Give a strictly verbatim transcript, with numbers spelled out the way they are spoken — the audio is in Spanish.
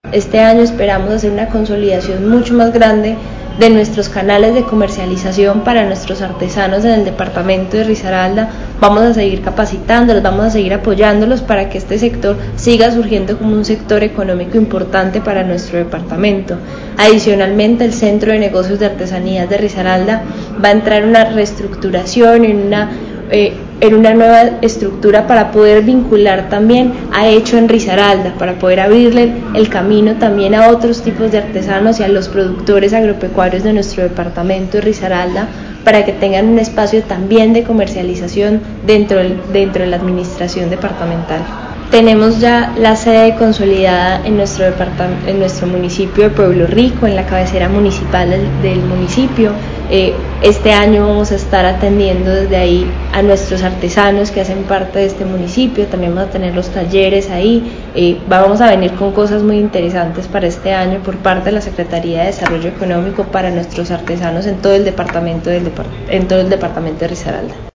Este año esperamos hacer una consolidación mucho más grande de nuestros canales de comercialización para nuestros artesanos en el departamento de Risaralda. Vamos a seguir capacitándolos, vamos a seguir apoyándolos para que este sector siga surgiendo como un sector económico importante para nuestro departamento. Adicionalmente, el Centro de Negocios de Artesanías de Risaralda va a entrar en una reestructuración, en una eh, en una nueva estructura para poder vincular también a Hecho en Risaralda, para poder abrirle el camino también a otros tipos de artesanos y a los productores agropecuarios de nuestro departamento de Risaralda, para que tengan un espacio también de comercialización dentro, del, dentro de la administración departamental. Tenemos ya la sede consolidada en nuestro, en nuestro municipio de Pueblo Rico, en la cabecera municipal del, del municipio. Eh, este año vamos a estar atendiendo desde ahí a nuestros artesanos que hacen parte de este municipio. También vamos a tener los talleres ahí. Eh, vamos a venir con cosas muy interesantes para este año por parte de la Secretaría de Desarrollo Económico para nuestros artesanos en todo el departamento, del, en todo el departamento de Risaralda.